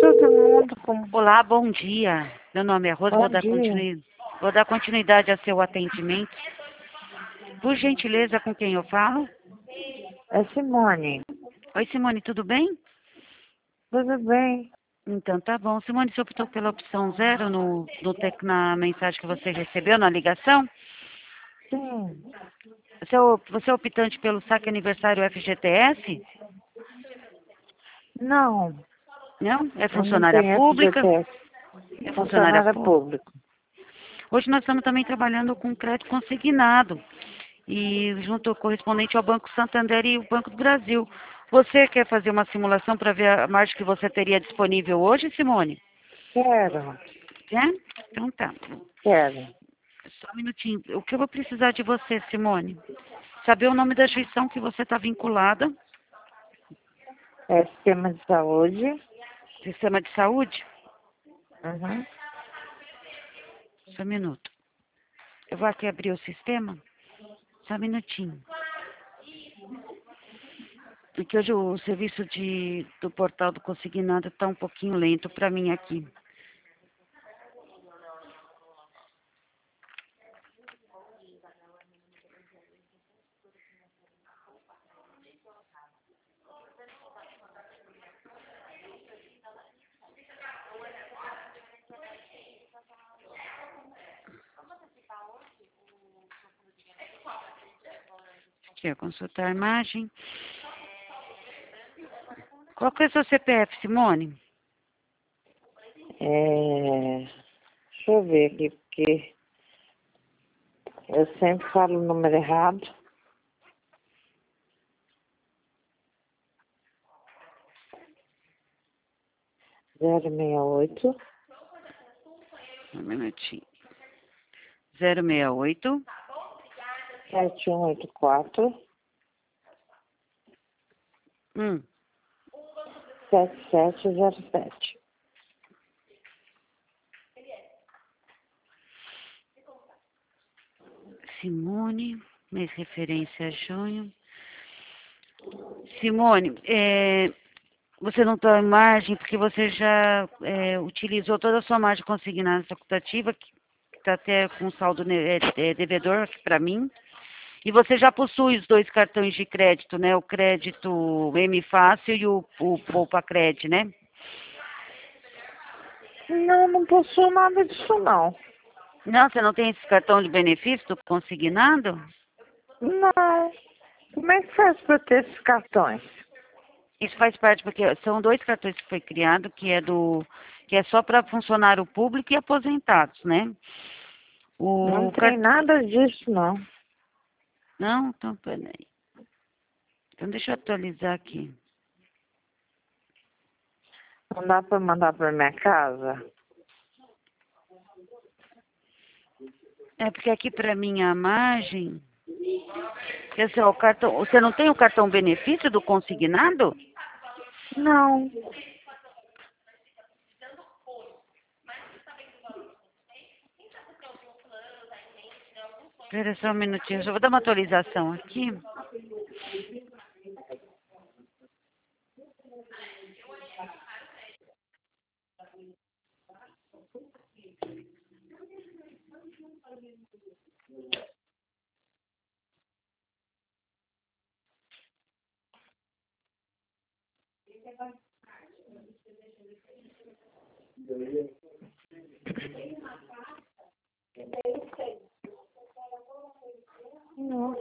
todo mundo com Olá, bom dia. Meu nome é Rosa, bom dia. vou dar continuidade ao seu atendimento. Por gentileza, com quem eu falo? É Simone. Oi, Simone, tudo bem? Tudo bem? Então, tá bom. Simone, você optou pela opção 0 na mensagem que você recebeu, na ligação? Sim. Você é optante pelo saque aniversário FGTS? Não, Não? É eu não funcionária tenho pública? FGTS. É funcionária Funcionária pública. pública. Hoje nós estamos também trabalhando com crédito consignado e junto correspondente ao Banco Santander e o Banco do Brasil. Você quer fazer uma simulação para ver a margem que você teria disponível hoje, Simone? Quero, Quer? Então tá. quero. Só um minutinho. O que eu vou precisar de você, Simone? Saber o nome da instituição que você está vinculada. É sistema de saúde. Sistema de saúde? Uhum. Só um minuto. Eu vou aqui abrir o sistema. Só um minutinho. Porque hoje o serviço do portal do consignado está um pouquinho lento para mim aqui. Aqui, ó, consultar a imagem. Qual que é o seu CPF, Simone? Deixa eu ver aqui, porque eu sempre falo o número errado. 068 Um minutinho. 068 7184 hum. 7707. Simone, mês referência junho. Simone, você não tem margem porque você já utilizou toda a sua margem consignada facultativa, que está até com saldo devedor aqui para mim. E você já possui os dois cartões de crédito, né? O crédito M Fácil e o Poupa Cred, né? Não, não possuo nada disso, não. Não, você não tem esse cartão de benefício do consignado? Não. Como é que faz para ter esses cartões? Isso faz parte, porque são dois cartões que foi criado, que é só para funcionário público e aposentados, né? Não O tem cartão. nada disso, não. Não, então, peraí. Então, deixa eu atualizar aqui. Não dá para mandar para minha casa? É porque aqui para mim a margem. Esse é o cartão. Você não tem o cartão benefício do consignado? Não. Espera só um minutinho, eu vou dar uma atualização aqui. Não.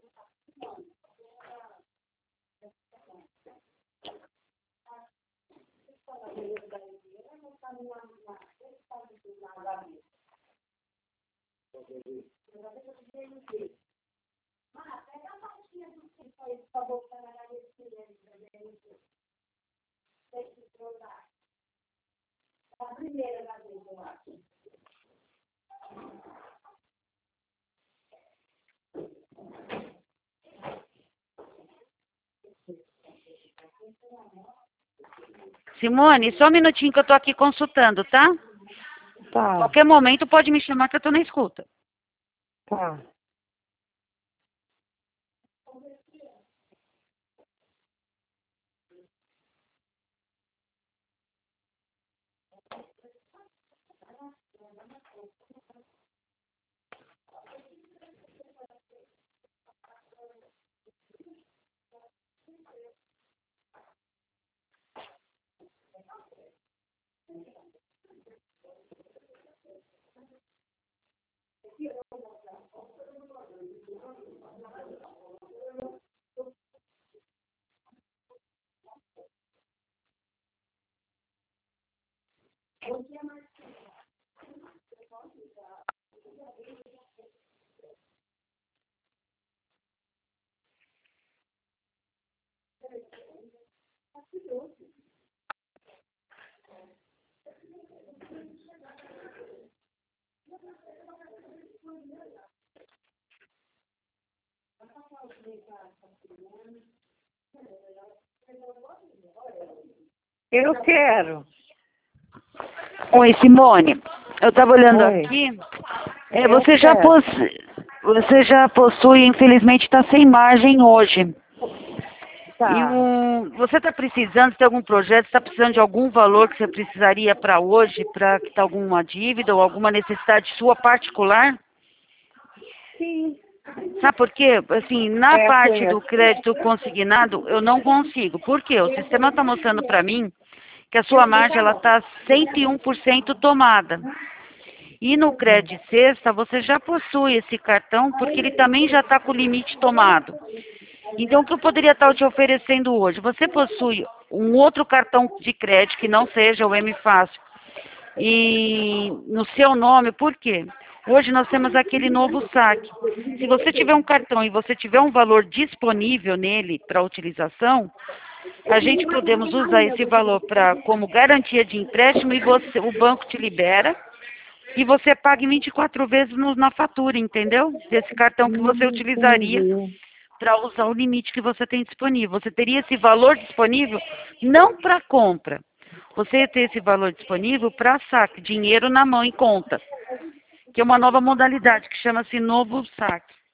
Simone, só um minutinho que eu tô aqui consultando, tá? Tá, Qualquer momento pode me chamar que eu tô na escuta. tá. Eu quero. Oi, Simone. Eu estava olhando Oi. aqui. Eu Você já quero. você já possui, infelizmente está sem margem hoje. Tá. Você está precisando, tem algum projeto, está precisando de algum valor que você precisaria para hoje, para quitar alguma dívida ou alguma necessidade sua particular? Sim. Sabe por quê? Assim, na parte Conheço. do crédito consignado, eu não consigo. Por quê? O sistema está mostrando para mim que a sua margem ela está 101% tomada. E no crédito sexta, você já possui esse cartão, porque ele também já está com o limite tomado. Então, o que eu poderia estar te oferecendo hoje? Você possui um outro cartão de crédito que não seja o M Fácil e no seu nome, por quê? Hoje nós temos aquele novo saque. Se você tiver um cartão e você tiver um valor disponível nele para utilização, a gente podemos usar esse valor como garantia de empréstimo e o banco te libera e você paga em 24 vezes na fatura, entendeu? Desse cartão que você utilizaria Entendi. para usar o limite que você tem disponível. Você teria esse valor disponível não para compra. Você ia ter esse valor disponível para saque, dinheiro na mão em conta, que é uma nova modalidade que chama-se novo saque.